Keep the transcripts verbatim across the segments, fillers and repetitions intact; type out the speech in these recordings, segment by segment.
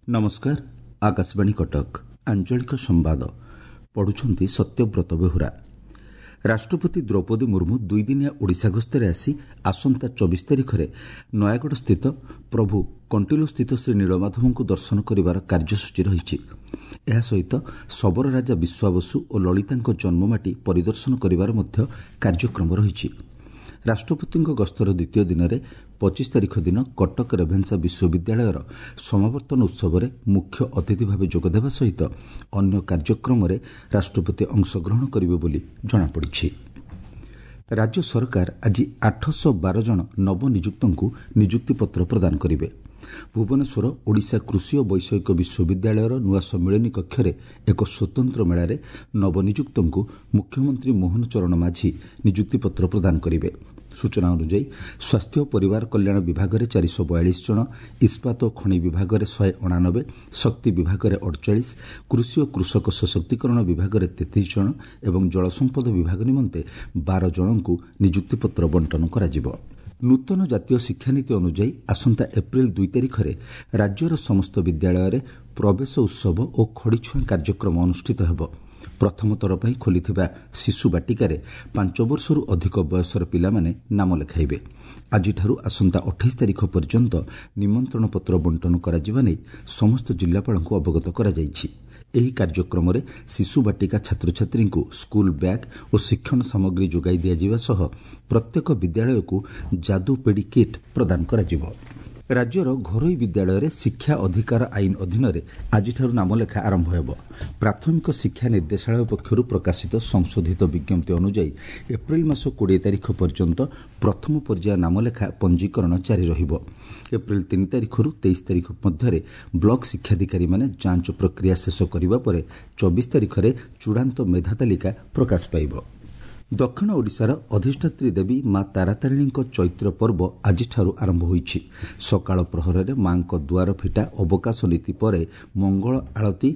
नमस्कार। आकाशवाणी कटक आंचलिक संवाद पढ़ुछंती सत्यव्रत बेहुरा। राष्ट्रपति द्रौपदी मुर्मू दुईदिनिया ओडिशा गस्तरे आसी आसंता चौबीस तारिख में नयागढ़ स्थित प्रभु कंटिलो स्थित श्री नीलमाधव को दर्शन करिवार कार्यसूची रही। यह सहित शबर राजा विश्वाबसु और ललिता जन्ममाटी परिदर्शन करिवार मध्य कार्यक्रम रही। राष्ट्रपति गस्तर द्वितीय दिन में पच्चीस तारिख दिन कटक रेभेन्सा विश्वविद्यालय समावर्तन उत्सव में मुख्य अतिथि भाव जोगदेवा सहित अन्य कार्यक्रम में राष्ट्रपति अंशग्रहण करेंगे बोली जनापड़ी। राज्य सरकार आज आठश बार जन नवनियुक्तों को नियुक्ति पत्र प्रदान करेंगे। भुवनेश्वर ओडिशा कृषि और वैषयिक विश्वविद्यालय नुआ सम्मिलनी कक्ष में एक स्वतंत्र मेलार नवनियुक्तों को मुख्यमंत्री मोहन चरण माझी नियुक्ति पत्र प्रदान करेंगे। सूचना अनुसार स्वास्थ्य और परिवार कल्याण विभाग में चार सौ बयालीस जन, इस्पात और खनि विभाग में शहे अणानबे, शक्ति विभाग में अड़चाश, कृषि और कृषक सशक्तिकरण विभाग में तैंतीस जन और जलसंपद विभाग निमंते बारह जन को नियुक्ति पत्र बंटन करा। नूतन जातीय शिक्षानीति अनुसार आसंता एप्रिल दुई तारिख में राज्यर समस्त विद्यालय में प्रवेश उत्सव और खड़ीछुआ कार्यक्रम अनुष्ठित होब। प्रथम थर पर खोली शिशु बाटिकार पांच वर्षर अधिक बयसर पिलामाने नाम लेखाइबे। आज आसंता अठाईस तारिख पर्यंत निमंत्रण पत्र बंटन करा नहीं समस्त जिलापाल को अवगत करा जायछि। एही कार्यक्रम में शिशु बाटिका छात्र छात्री को स्कूल बैग और शिक्षण सामग्री जोगाई दिया सह प्रत्येक विद्यालय को जादू पेड़ी किट प्रदान करा। राज्यर घरोई विद्यालय में शिक्षा अधिकार आईन अधीन आज नामलेखा आरंभ होब। प्राथमिक शिक्षा निर्देशालय पक्षर प्रकाशित संशोधित विज्ञप्ति अनुसार एप्रिल मास कोड़े तारिख पर्यंत प्रथम पर्याय नामलेखा पंजीकरण जारी रहिब। एप्रिल तीन तारिख तेईस तारिख मध्य ब्लॉक शिक्षाधिकारी माने जांच प्रक्रिया शेष करने पर चौबीस तारिख में चूड़ांत मेधा तालिका प्रकाश पाइब। दक्षिण ओडिशार अधिष्ठात्री देवी मां तारातारिणी चैत्र पर्व आज आरंभ होइछि। सकाळ प्रहर मां दुआर फिटा अवकाश नीति पर मंगल आळती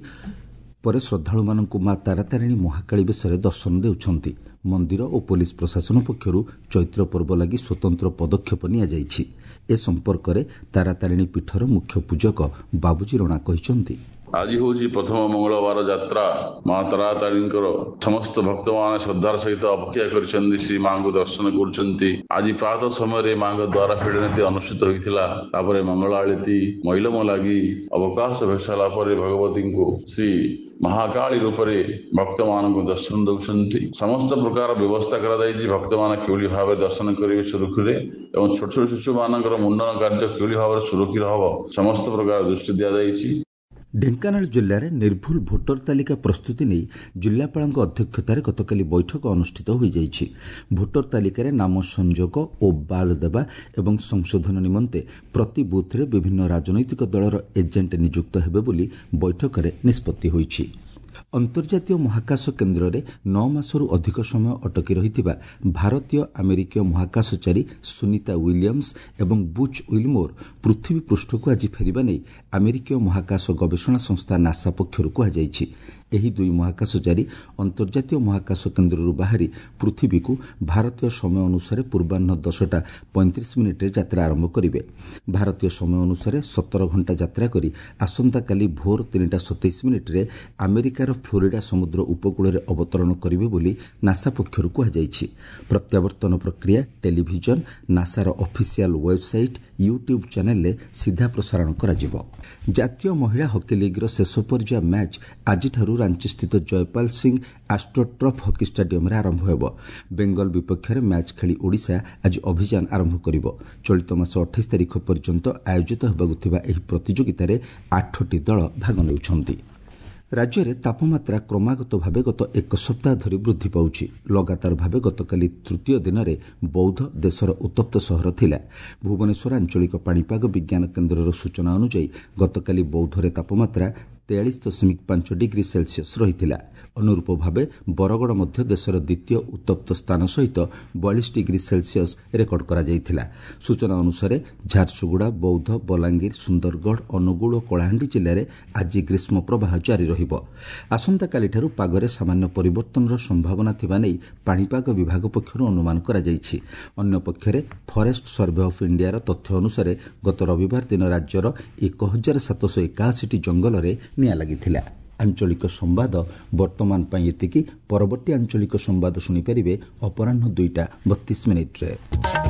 पर श्रद्धालु मानक मां तारातारिणी महाकाली बेशरे दर्शन देउछंती। मंदिर और पुलिस प्रशासन पक्षरु चैत्र पर्व लगी स्वतंत्र पदक्षेप निया जाइछि। ए संपर्क में तारातारिणी पीठर मुख्य पूजक बाबूजी राणा कहिसंती, आज हूँ प्रथम मंगलवार यात्रा माँ तारातारिणी समस्त भक्त मान श्रद्धार सहित अपेक्षा कर श्री माँ को दर्शन कर। आज प्रातः समय माँ द्वारा फेड़ नीति अनुष्ठित होता। मंगल आलती महिलम लगी अवकाश भेट सारा भगवती को श्री महाकाली रूप में भक्त मान को दर्शन दौरान समस्त प्रकार व्यवस्था कर भक्त मान किभली भाव दर्शन करेंगे सुरखुरी और छोट छोट शिशु मान मुंडन कार्य किभली भाव सुरक्षित हम समस्त प्रकार दृष्टि दि जाएगी। ढेंकानाल जिले में निर्भुल भोटर तालिका प्रस्तुति नहीं जिलापाल अध्यक्षतार गतकाली बैठक अनुष्ठित हो जाइछि। भोटर तालिकार नाम संजोग और बाल देवा एवं संशोधन निमंते प्रति बूथरे विभिन्न राजनैतिक दलर एजेंट नियुक्त हेबे बोली बैठक में निष्पत्ति होइछि। अंतर्जातीय महाकाश केन्द्र में नौ मासरू अधिक समय अटकी रही भारतीय अमेरिकीय महाकाशचारी सुनीता विलियम्स एवं बुच विलमोर पृथ्वी पृष्ठ को आज फेरिबा नहीं अमेरिकीय महाकाश गवेषणा संस्था नासा पक्षर कहुଯାଇଛି। एही दुई महाकाशचारी अंतर्जातीय महाकाश केन्द्र बाहरी पृथ्वी को भारतीय समय अनुसार पूर्वाह्न दसटा पैंतीस मिनिटे यात्रा आरंभ करेंगे। भारतीय समय अनुसार सतर घंटा यात्रा करी आसंता काली भोर तीनटा सतैश मिनिट्रे अमेरिकार फ्लोरिडा समुद्र उपकूल अवतरण करेंगे बोली नासा पक्षर कहुଯାଇଛି। प्रत्यावर्तन प्रक्रिया टेलीविजन नासार ऑफिशियल वेबसाइट यूट्यूब चैनल सीधा प्रसारण करा। जातीय महिला हॉकी लीग्र शेष पर्याय मैच आज रांची स्थित Jaipal Singh astroturf hockey stadium में आरंभ होब। बेंगल विपक्ष में मैच खेली ओडिशा आज अभियान आरंभ करिब। चलित मास अठाईस तारिख पर्यंत आयोजित होबाकुଥିବା ଏହି प्रतियोगिताରେ आठटी दल भाग नेउछंती। राज्य में तापमात्रा क्रमागत भाव गत एक सप्ताह धरी वृद्धि पाउछि। लगातार भाव गतकाली तृतीय दिन में बौद्ध देशर उत्तप्त सहर थिला। भुवनेश्वर आंचलिक पाणीपाग विज्ञान केन्द्रर सूचना अनुसार गतकाली बौद्धरे तापमात्रा ତେୟାଳିଶ ଦଶମିକ ପାଞ୍ଚ ଡିଗ୍ରୀ ସେଲ୍ସିୟସ୍ ରହିଥିଲା। ଅନୁରୂପ ଭାବେ ବରଗଡ଼ ମଧ୍ୟ ଦେଶର ଦ୍ୱିତୀୟ ଉତ୍ତପ୍ତ ସ୍ଥାନ ସହିତ ବୟାଳିଶ ଡିଗ୍ରୀ ସେଲ୍ସିୟସ୍ ରେକର୍ଡ କରାଯାଇଥିଲା। ସୂଚନା ଅନୁସାରେ ଝାରସୁଗୁଡ଼ା, ବୌଦ୍ଧ, ବଲାଙ୍ଗୀର, ସୁନ୍ଦରଗଡ଼, ଅନୁଗୁଳ ଓ କଳାହାଣ୍ଡି ଜିଲ୍ଲାରେ ଆଜି ଗ୍ରୀଷ୍ମ ପ୍ରବାହ ଜାରି ରହିବ। ଆସନ୍ତାକାଲିଠାରୁ ପାଗରେ ସାମାନ୍ୟ ପରିବର୍ତ୍ତନର ସମ୍ଭାବନା ଥିବା ନେଇ ପାଣିପାଗ ବିଭାଗ ପକ୍ଷରୁ ଅନୁମାନ କରାଯାଇଛି। ଅନ୍ୟପକ୍ଷରେ ଫରେଷ୍ଟ ସର୍ଭେ ଅଫ୍ ଇଣ୍ଡିଆର ତଥ୍ୟ ଅନୁସାରେ ଗତ ରବିବାର ଦିନ ରାଜ୍ୟର ଏକ ହଜାର ସାତଶହ ଏକାଅଶୀଟି ଜଙ୍ଗଲରେ ନିଆଁ ଲାଗିଥିଲା। ଆଞ୍ଚଳିକ ସମ୍ବାଦ ବର୍ତ୍ତମାନ ପାଇଁ ଏତିକି। ପରବର୍ତ୍ତୀ ଆଞ୍ଚଳିକ ସମ୍ବାଦ ଶୁଣିପାରିବେ ଅପରାହ୍ନ ଦୁଇଟା ବତିଶ ମିନିଟ୍ରେ।